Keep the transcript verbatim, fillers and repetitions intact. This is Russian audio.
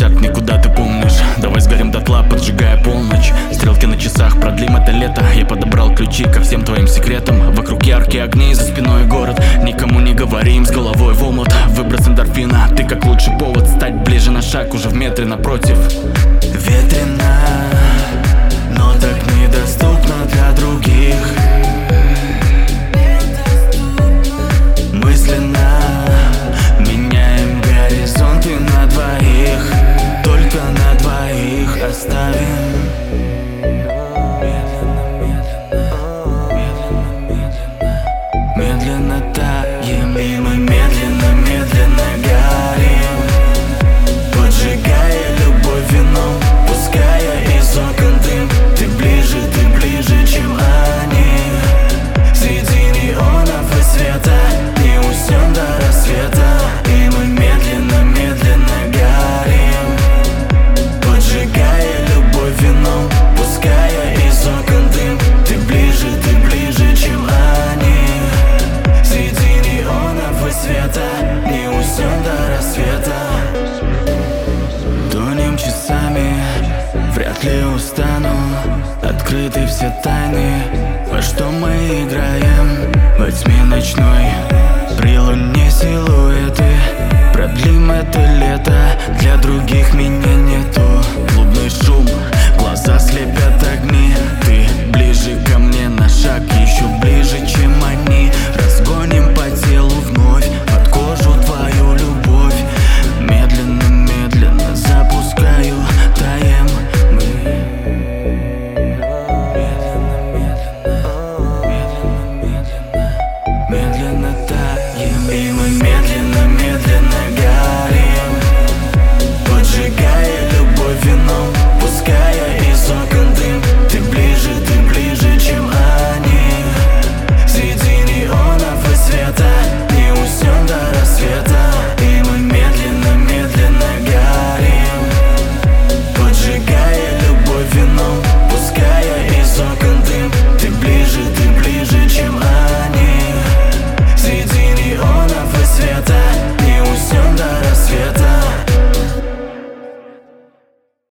старт, никуда ты помнишь. Давай сгорим дотла, поджигая полночь. Стрелки на часах, продлим это лето. Я подобрал ключи ко всем твоим секретам. Вокруг яркие огни, за спиной город. Никому не говорим, с головой в омут. Выброс эндорфина, ты как лучший повод стать ближе на шаг, уже в метре напротив. Ветрено, но так недоступно для других. Мысленно меняем горизонты на двоих. Только на двоих оставим. Медленно таем, и мы медленно-медленно горим, поджигая любовь вином, пуская из окон дым. Ты ближе, ты ближе, чем они. Среди неонов и света не уснем до рассвета. И мы медленно-медленно горим, поджигая любовь вином, пуская из окон дым. Ты ближе, ты ближе, чем они. Среди неонов и света не уснем до рассвета. Тонем часами, вряд ли устану. Открыты все тайны, во что мы играем. Во тьме ночной, при луне силуэт.